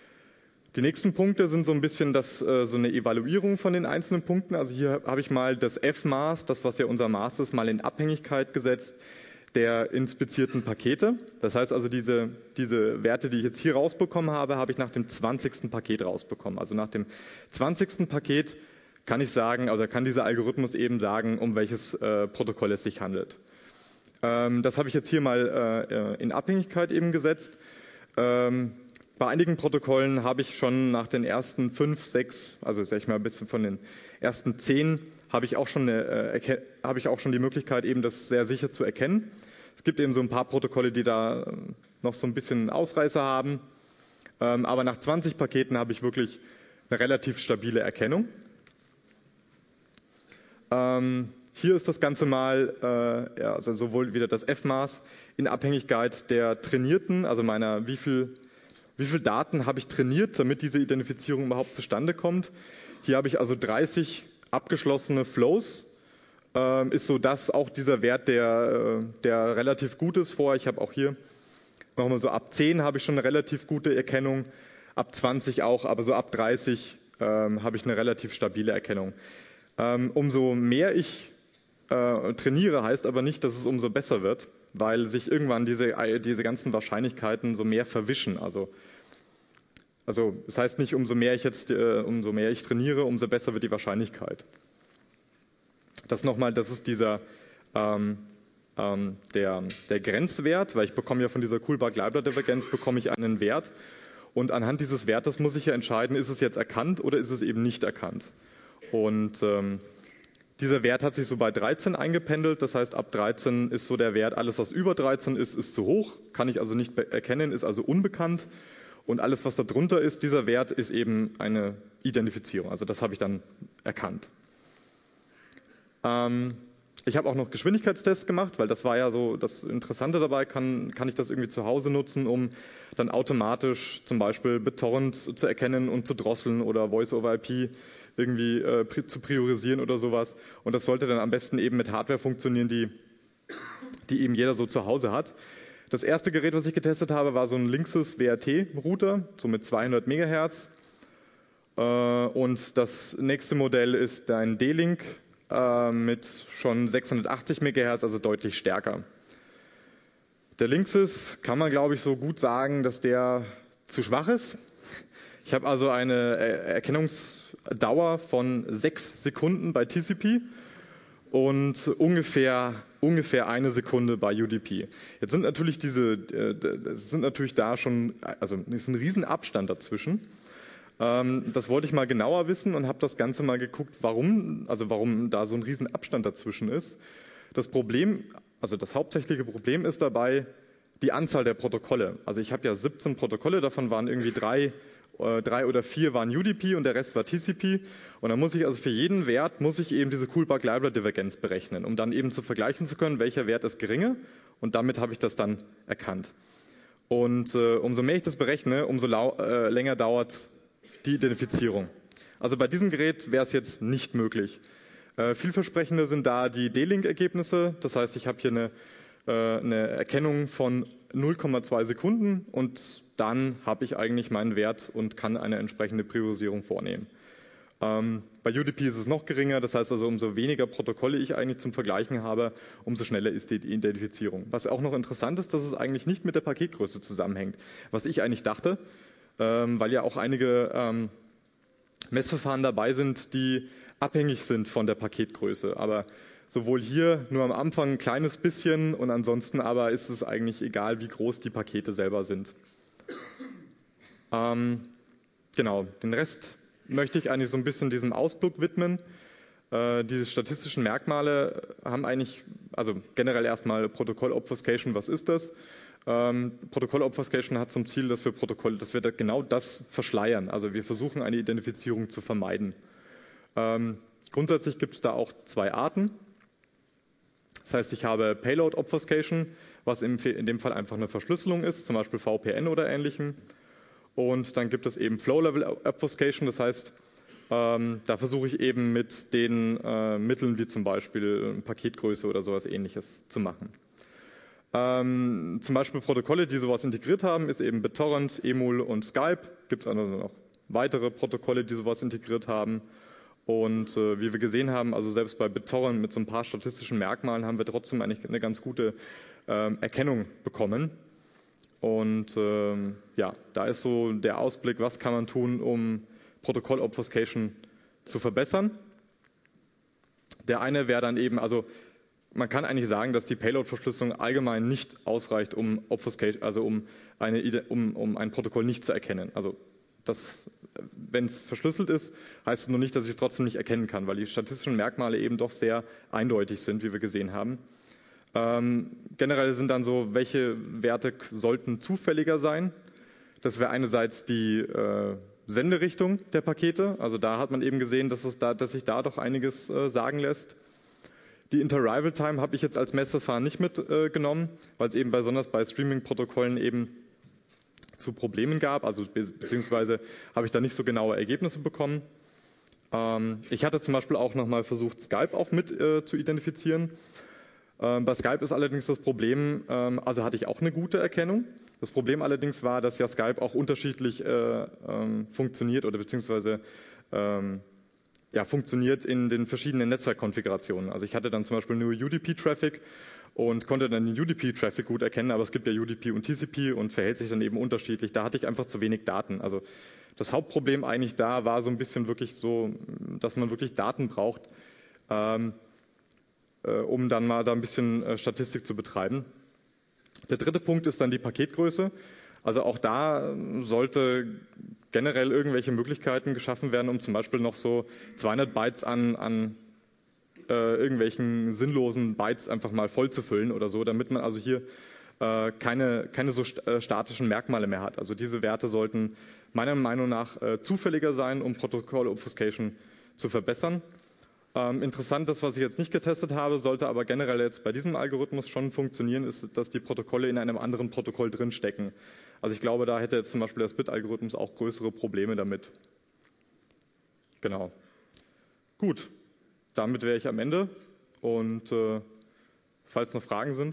Die nächsten Punkte sind so ein bisschen das, äh, so eine Evaluierung von den einzelnen Punkten. Also hier habe ich mal das F-Maß, das was ja unser Maß ist, mal in Abhängigkeit gesetzt der inspizierten Pakete. Das heißt also, diese, diese Werte, die ich jetzt hier rausbekommen habe, habe ich nach dem zwanzigsten Paket rausbekommen. Also nach dem zwanzigsten Paket kann ich sagen, also kann dieser Algorithmus eben sagen, um welches äh, Protokoll es sich handelt. Ähm, das habe ich jetzt hier mal äh, in Abhängigkeit eben gesetzt. Ähm, bei einigen Protokollen habe ich schon nach den ersten fünf, sechs, also sag ich mal bis von den ersten zehn, habe ich auch schon eine, äh, habe ich auch schon die Möglichkeit, eben das sehr sicher zu erkennen. Es gibt eben so ein paar Protokolle, die da äh, noch so ein bisschen Ausreißer haben. Ähm, aber nach zwanzig Paketen habe ich wirklich eine relativ stabile Erkennung. Ähm, hier ist das Ganze mal, äh, ja, also sowohl wieder das F-Maß in Abhängigkeit der trainierten, also meiner, wie viel, wie viel Daten habe ich trainiert, damit diese Identifizierung überhaupt zustande kommt. Hier habe ich also dreißig abgeschlossene Flows, äh, ist so das auch dieser Wert, der, der relativ gut ist vorher. Ich habe auch hier nochmal so ab zehn habe ich schon eine relativ gute Erkennung, ab zwanzig auch, aber so ab dreißig ähm, habe ich eine relativ stabile Erkennung. Ähm, umso mehr ich äh, trainiere, heißt aber nicht, dass es umso besser wird, weil sich irgendwann diese, diese ganzen Wahrscheinlichkeiten so mehr verwischen. Also Also das heißt nicht, umso mehr ich jetzt, äh, umso mehr ich trainiere, umso besser wird die Wahrscheinlichkeit. Das nochmal, das ist dieser ähm, ähm, der, der Grenzwert, weil ich bekomme ja von dieser Kullback-Leibler-Divergenz bekomme ich einen Wert und anhand dieses Wertes muss ich ja entscheiden, ist es jetzt erkannt oder ist es eben nicht erkannt. Und ähm, Dieser Wert hat sich so bei dreizehn eingependelt, das heißt, ab dreizehn ist so der Wert, alles was über dreizehn ist, ist zu hoch, kann ich also nicht erkennen, ist also unbekannt. Und alles, was da drunter ist, dieser Wert, ist eben eine Identifizierung. Also das habe ich dann erkannt. Ähm, ich habe auch noch Geschwindigkeitstests gemacht, weil das war ja so das Interessante dabei, kann, kann ich das irgendwie zu Hause nutzen, um dann automatisch zum Beispiel BitTorrent zu erkennen und zu drosseln oder Voice-over-I P irgendwie äh, zu priorisieren oder sowas. Und das sollte dann am besten eben mit Hardware funktionieren, die, die eben jeder so zu Hause hat. Das erste Gerät, was ich getestet habe, war so ein Linksys W R T-Router, so mit zweihundert Megahertz. Äh, und das nächste Modell ist ein D-Link äh, mit schon sechshundertachtzig Megahertz, also deutlich stärker. Der Linksys kann man, glaube ich, so gut sagen, dass der zu schwach ist. Ich habe also eine Erkennungsdauer von sechs Sekunden bei T C P und ungefähr, ungefähr eine Sekunde bei U D P. Jetzt sind natürlich diese, äh, sind natürlich da schon, also ist ein Riesenabstand dazwischen. Ähm, das wollte ich mal genauer wissen und habe das Ganze mal geguckt, warum, also warum da so ein Riesenabstand dazwischen ist. Das Problem, also das hauptsächliche Problem ist dabei die Anzahl der Protokolle. Also ich habe ja siebzehn Protokolle, davon waren irgendwie drei Drei oder vier waren U D P und der Rest war T C P. Und dann muss ich also für jeden Wert, muss ich eben diese Kullback-Leibler-Divergenz berechnen, um dann eben zu vergleichen zu können, welcher Wert ist geringer. Und damit habe ich das dann erkannt. Und äh, umso mehr ich das berechne, umso äh, länger dauert die Identifizierung. Also bei diesem Gerät wäre es jetzt nicht möglich. Äh, vielversprechender sind da die D-Link-Ergebnisse. Das heißt, ich habe hier eine, äh, eine Erkennung von null Komma zwei Sekunden und dann habe ich eigentlich meinen Wert und kann eine entsprechende Priorisierung vornehmen. Ähm, bei U D P ist es noch geringer, das heißt also, umso weniger Protokolle ich eigentlich zum Vergleichen habe, umso schneller ist die Identifizierung. Was auch noch interessant ist, dass es eigentlich nicht mit der Paketgröße zusammenhängt, was ich eigentlich dachte, ähm, weil ja auch einige ähm, Messverfahren dabei sind, die abhängig sind von der Paketgröße. Aber sowohl hier nur am Anfang ein kleines bisschen und ansonsten aber ist es eigentlich egal, wie groß die Pakete selber sind. Ähm, genau, den Rest möchte ich eigentlich so ein bisschen diesem Ausblick widmen. Äh, diese statistischen Merkmale haben eigentlich, also generell erstmal Protokoll-Obfuscation, was ist das? Ähm, Protokoll-Obfuscation hat zum Ziel, dass wir Protokoll, dass wir da genau das verschleiern. Also wir versuchen eine Identifizierung zu vermeiden. Ähm, grundsätzlich gibt es da auch zwei Arten. Das heißt, ich habe Payload Obfuscation, was in dem Fall einfach eine Verschlüsselung ist, zum Beispiel V P N oder ähnlichem. Und dann gibt es eben Flow-Level Obfuscation, das heißt, ähm, da versuche ich eben mit den äh, Mitteln wie zum Beispiel Paketgröße oder sowas Ähnliches zu machen. Ähm, zum Beispiel Protokolle, die sowas integriert haben, ist eben BitTorrent, Emul und Skype. Gibt es also noch weitere Protokolle, die sowas integriert haben. Und äh, wie wir gesehen haben, also selbst bei BitTorrent mit so ein paar statistischen Merkmalen haben wir trotzdem eigentlich eine ganz gute äh, Erkennung bekommen. Und ähm, ja, da ist so der Ausblick, was kann man tun, um Protokoll-Obfuscation zu verbessern. Der eine wäre dann eben, also man kann eigentlich sagen, dass die Payload-Verschlüsselung allgemein nicht ausreicht, um Obfuscation, also um, eine, um, um ein Protokoll nicht zu erkennen. Also wenn es verschlüsselt ist, heißt es nur nicht, dass ich es trotzdem nicht erkennen kann, weil die statistischen Merkmale eben doch sehr eindeutig sind, wie wir gesehen haben. Ähm, generell sind dann so, welche Werte sollten zufälliger sein. Das wäre einerseits die äh, Senderichtung der Pakete. Also da hat man eben gesehen, dass, es da, dass sich da doch einiges äh, sagen lässt. Die Inter-Arrival Time habe ich jetzt als Messverfahren nicht mitgenommen, äh, weil es eben besonders bei Streaming-Protokollen eben zu Problemen gab. Also be beziehungsweise habe ich da nicht so genaue Ergebnisse bekommen. Ähm, ich hatte zum Beispiel auch nochmal versucht, Skype auch mit äh, zu identifizieren. Ähm, bei Skype ist allerdings das Problem, ähm, also hatte ich auch eine gute Erkennung. Das Problem allerdings war, dass ja Skype auch unterschiedlich äh, ähm, funktioniert oder beziehungsweise ähm, ja, funktioniert in den verschiedenen Netzwerkkonfigurationen. Also ich hatte dann zum Beispiel nur U D P-Traffic und konnte dann den U D P-Traffic gut erkennen, aber es gibt ja U D P und T C P und verhält sich dann eben unterschiedlich. Da hatte ich einfach zu wenig Daten. Also das Hauptproblem eigentlich da war so ein bisschen wirklich so, dass man wirklich Daten braucht, ähm, äh, um dann mal da ein bisschen äh, Statistik zu betreiben. Der dritte Punkt ist dann die Paketgröße. Also auch da sollte generell irgendwelche Möglichkeiten geschaffen werden, um zum Beispiel noch so zweihundert Bytes an, an äh, irgendwelchen sinnlosen Bytes einfach mal voll zu füllen oder so, damit man also hier äh, keine, keine so st äh, statischen Merkmale mehr hat. Also diese Werte sollten meiner Meinung nach äh, zufälliger sein, um Protocol Obfuscation zu verbessern. Ähm, interessant, das, was ich jetzt nicht getestet habe, sollte aber generell jetzt bei diesem Algorithmus schon funktionieren, ist, dass die Protokolle in einem anderen Protokoll drinstecken. Also ich glaube, da hätte jetzt zum Beispiel der Split-Algorithmus auch größere Probleme damit. Genau. Gut, damit wäre ich am Ende und äh, falls noch Fragen sind.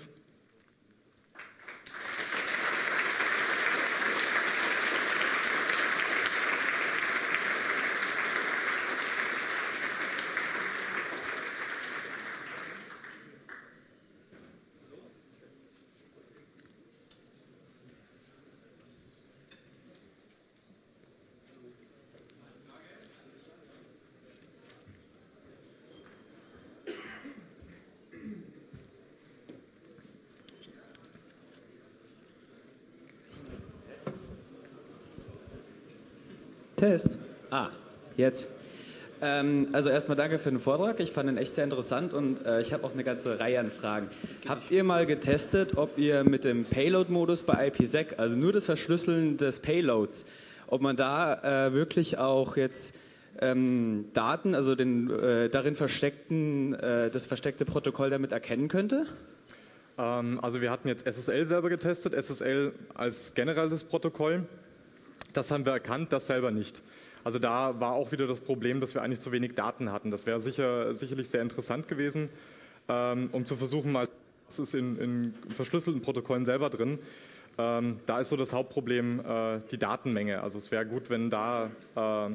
Test. Ah, jetzt. Ähm, also erstmal danke für den Vortrag. Ich fand ihn echt sehr interessant und äh, ich habe auch eine ganze Reihe an Fragen. Habt ihr mal getestet, ob ihr mit dem Payload-Modus bei I P sec, also nur das Verschlüsseln des Payloads, ob man da äh, wirklich auch jetzt ähm, Daten, also den äh, darin versteckten, äh, das versteckte Protokoll damit erkennen könnte? Ähm, also wir hatten jetzt S S L selber getestet, S S L als generelles Protokoll. Das haben wir erkannt, das selber nicht. Also da war auch wieder das Problem, dass wir eigentlich zu wenig Daten hatten. Das wäre sicher, sicherlich sehr interessant gewesen, ähm, um zu versuchen, mal, was ist in, in verschlüsselten Protokollen selber drin. Ähm, da ist so das Hauptproblem äh, die Datenmenge. Also es wäre gut, wenn da äh,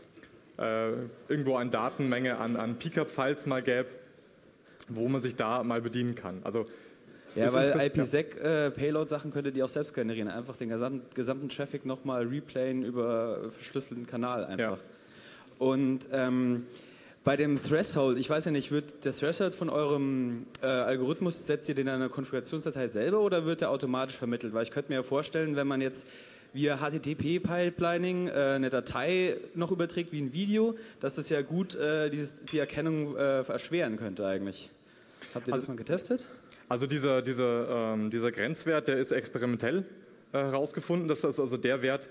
äh, irgendwo eine Datenmenge an, an P CAP-Files mal gäbe, wo man sich da mal bedienen kann. Also ja, weil I P sec äh, Payload-Sachen könntet ihr auch selbst generieren. Einfach den gesamten, gesamten Traffic nochmal replayen über verschlüsselten Kanal einfach. Ja. Und ähm, bei dem Threshold, ich weiß ja nicht, wird der Threshold von eurem äh, Algorithmus, setzt ihr den in einer Konfigurationsdatei selber oder wird der automatisch vermittelt? Weil ich könnte mir ja vorstellen, wenn man jetzt via H T T P-Pipelining äh, eine Datei noch überträgt wie ein Video, dass das ja gut äh, dieses, die Erkennung äh, erschweren könnte eigentlich. Habt ihr also, das mal getestet? Also dieser, dieser, ähm, dieser Grenzwert, der ist experimentell äh, herausgefunden. Das ist also der Wert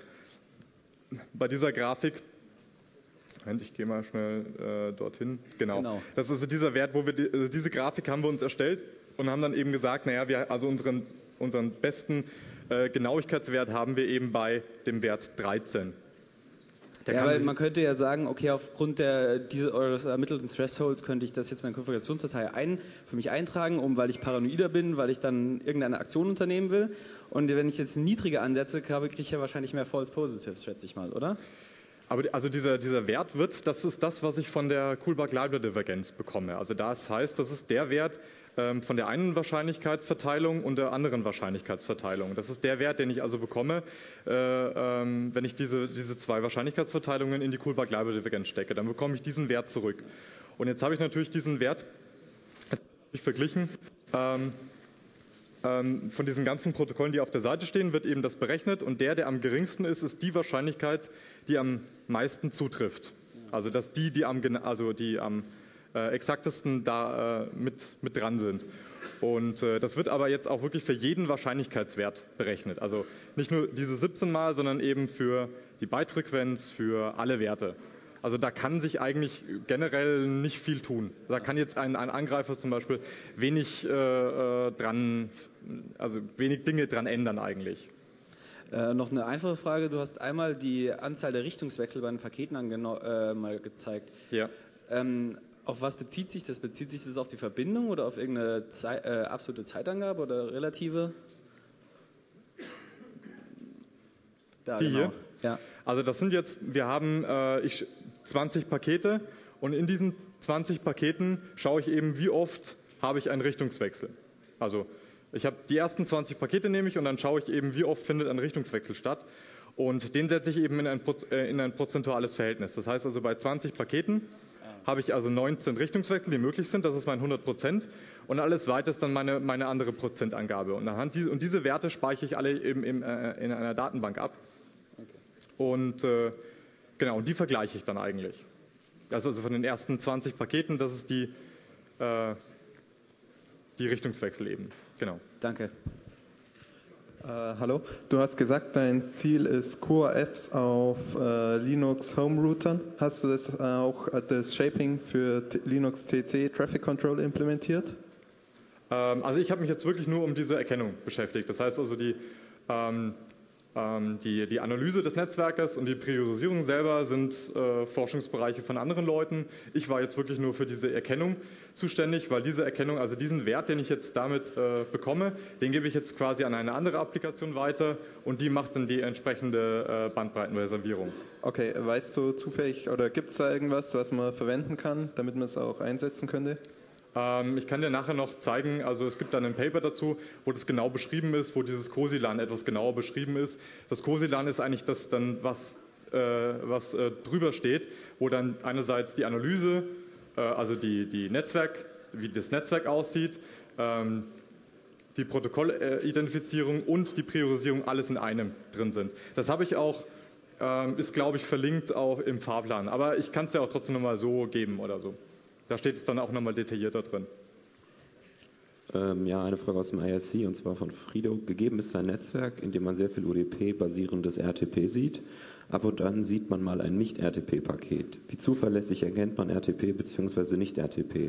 bei dieser Grafik. Moment, ich gehe mal schnell äh, dorthin. Genau. genau. Das ist also dieser Wert, wo wir die, also diese Grafik haben wir uns erstellt und haben dann eben gesagt, naja, wir, also unseren, unseren besten äh, Genauigkeitswert haben wir eben bei dem Wert dreizehn. Der ja, weil man könnte ja sagen, okay, aufgrund der, diese, eures ermittelten Thresholds könnte ich das jetzt in eine Konfigurationsdatei ein, für mich eintragen, um, weil ich paranoider bin, weil ich dann irgendeine Aktion unternehmen will. Und wenn ich jetzt niedrige Ansätze habe, kriege ich ja wahrscheinlich mehr False Positives, schätze ich mal, oder? Aber also dieser, dieser Wert wird, das ist das, was ich von der Kullback-Leibler-Divergenz bekomme. Also das heißt, das ist der Wert ähm, von der einen Wahrscheinlichkeitsverteilung und der anderen Wahrscheinlichkeitsverteilung. Das ist der Wert, den ich also bekomme, äh, ähm, wenn ich diese, diese zwei Wahrscheinlichkeitsverteilungen in die Kullback-Leibler-Divergenz stecke. Dann bekomme ich diesen Wert zurück. Und jetzt habe ich natürlich diesen Wert verglichen. Ähm, ähm, von diesen ganzen Protokollen, die auf der Seite stehen, wird eben das berechnet und der, der am geringsten ist, ist die Wahrscheinlichkeit, die am meisten zutrifft. Also dass die, die am, also die am äh, exaktesten da äh, mit, mit dran sind. Und äh, das wird aber jetzt auch wirklich für jeden Wahrscheinlichkeitswert berechnet. Also nicht nur diese siebzehn Mal, sondern eben für die Bytefrequenz, für alle Werte. Also da kann sich eigentlich generell nicht viel tun. Da kann jetzt ein, ein Angreifer zum Beispiel wenig, äh, dran, also wenig Dinge dran ändern eigentlich. Äh, noch eine einfache Frage. Du hast einmal die Anzahl der Richtungswechsel bei den Paketen äh, mal gezeigt. Ja. Ähm, auf was bezieht sich das? Bezieht sich das auf die Verbindung oder auf irgendeine Zei äh, absolute Zeitangabe oder relative? Da, die genau. Hier? Ja. Also das sind jetzt, wir haben äh, ich, zwanzig Pakete und in diesen zwanzig Paketen schaue ich eben, wie oft habe ich einen Richtungswechsel. Also ich habe die ersten zwanzig Pakete nehme ich und dann schaue ich eben, wie oft findet ein Richtungswechsel statt. Und den setze ich eben in ein, äh, in ein prozentuales Verhältnis. Das heißt also bei zwanzig Paketen habe ich also neunzehn Richtungswechsel, die möglich sind, das ist mein hundert Prozent. Und alles weiter ist dann meine, meine andere Prozentangabe. Und, anhand die, und diese Werte speichere ich alle eben im, äh, in einer Datenbank ab. Okay. Und äh, genau, und die vergleiche ich dann eigentlich. Das ist also von den ersten zwanzig Paketen, das ist die, äh, die Richtungswechsel eben. Genau. Danke. Äh, hallo, du hast gesagt, dein Ziel ist Core-Apps auf äh, Linux Home-Routern. Hast du das äh, auch äh, das Shaping für T Linux T C Traffic Control implementiert? Ähm, also ich habe mich jetzt wirklich nur um diese Erkennung beschäftigt. Das heißt also die, ähm, ähm, die, die Analyse des Netzwerkes und die Priorisierung selber sind äh, Forschungsbereiche von anderen Leuten. Ich war jetzt wirklich nur für diese Erkennung zuständig, weil diese Erkennung, also diesen Wert, den ich jetzt damit äh, bekomme, den gebe ich jetzt quasi an eine andere Applikation weiter und die macht dann die entsprechende äh, Bandbreitenreservierung. Okay, weißt du zufällig, oder gibt es da irgendwas, was man verwenden kann, damit man es auch einsetzen könnte? Ähm, ich kann dir nachher noch zeigen, also es gibt dann ein Paper dazu, wo das genau beschrieben ist, wo dieses COSILAN etwas genauer beschrieben ist. Das COSILAN ist eigentlich das dann, was, äh, was äh, drüber steht, wo dann einerseits die Analyse, äh, also die, die Netzwerk, wie das Netzwerk aussieht, ähm, die Protokollidentifizierung und die Priorisierung alles in einem drin sind. Das habe ich auch, ähm, ist glaube ich verlinkt auch im Fahrplan, aber ich kann es dir auch trotzdem nochmal so geben oder so. Da steht es dann auch nochmal detaillierter drin. Ähm, ja, eine Frage aus dem I R C und zwar von Frido. Gegeben ist ein Netzwerk, in dem man sehr viel U D P-basierendes R T P sieht. Ab und an sieht man mal ein Nicht-R T P-Paket. Wie zuverlässig erkennt man R T P bzw. Nicht-R T P?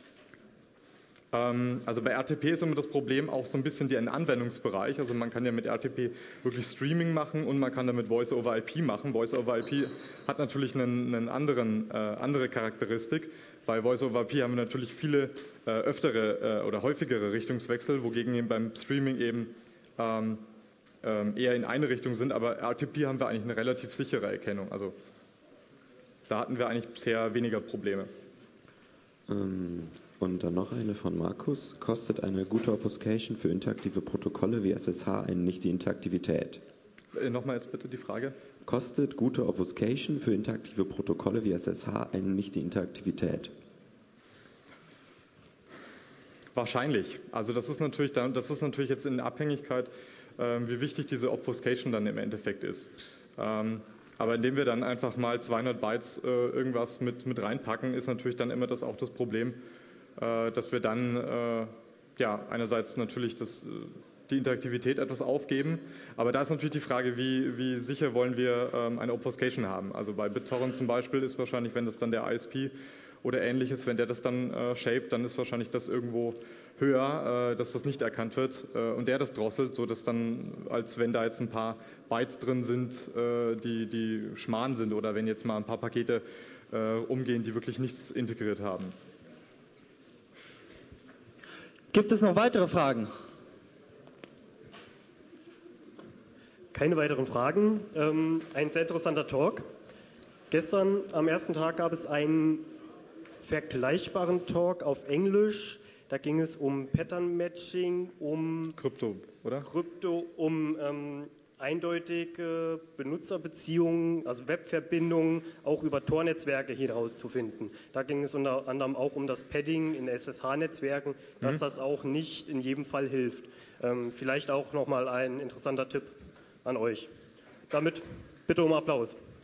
Ähm, also bei R T P ist immer das Problem auch so ein bisschen der Anwendungsbereich. Also man kann ja mit R T P wirklich Streaming machen und man kann damit Voice over I P machen. Voice over I P hat natürlich einen, einen anderen, äh, andere Charakteristik. Bei Voice over I P haben wir natürlich viele äh, öftere äh, oder häufigere Richtungswechsel, wogegen eben beim Streaming eben ähm, ähm, eher in eine Richtung sind. Aber R T P haben wir eigentlich eine relativ sichere Erkennung. Also da hatten wir eigentlich bisher weniger Probleme. Ähm, und dann noch eine von Markus. Kostet eine gute Obfuscation für interaktive Protokolle wie S S H einen nicht die Interaktivität? Äh, Nochmal jetzt bitte die Frage. Kostet gute Obfuscation für interaktive Protokolle wie S S H einen nicht die Interaktivität? Wahrscheinlich. Also das ist natürlich, dann, das ist natürlich jetzt in Abhängigkeit, ähm, wie wichtig diese Obfuscation dann im Endeffekt ist. Ähm, aber indem wir dann einfach mal zweihundert Bytes äh, irgendwas mit, mit reinpacken, ist natürlich dann immer das auch das Problem, äh, dass wir dann äh, ja, einerseits natürlich das, die Interaktivität etwas aufgeben, aber da ist natürlich die Frage, wie, wie sicher wollen wir ähm, eine Obfuscation haben. Also bei BitTorrent zum Beispiel ist wahrscheinlich, wenn das dann der I S P oder ähnliches, wenn der das dann äh, shaped, dann ist wahrscheinlich das irgendwo höher, äh, dass das nicht erkannt wird äh, und der das drosselt, sodass dann, als wenn da jetzt ein paar Bytes drin sind, äh, die, die Schmarrn sind oder wenn jetzt mal ein paar Pakete äh, umgehen, die wirklich nichts integriert haben. Gibt es noch weitere Fragen? Keine weiteren Fragen. Ähm, ein sehr interessanter Talk. Gestern am ersten Tag gab es einen vergleichbaren Talk auf Englisch. Da ging es um Pattern Matching, um Krypto, oder? Krypto, um ähm, eindeutige Benutzerbeziehungen, also Webverbindungen, auch über Tor-Netzwerke herauszufinden. Da ging es unter anderem auch um das Padding in S S H-Netzwerken, dass mhm. das auch nicht in jedem Fall hilft. Ähm, vielleicht auch nochmal ein interessanter Tipp an euch. Damit bitte um Applaus.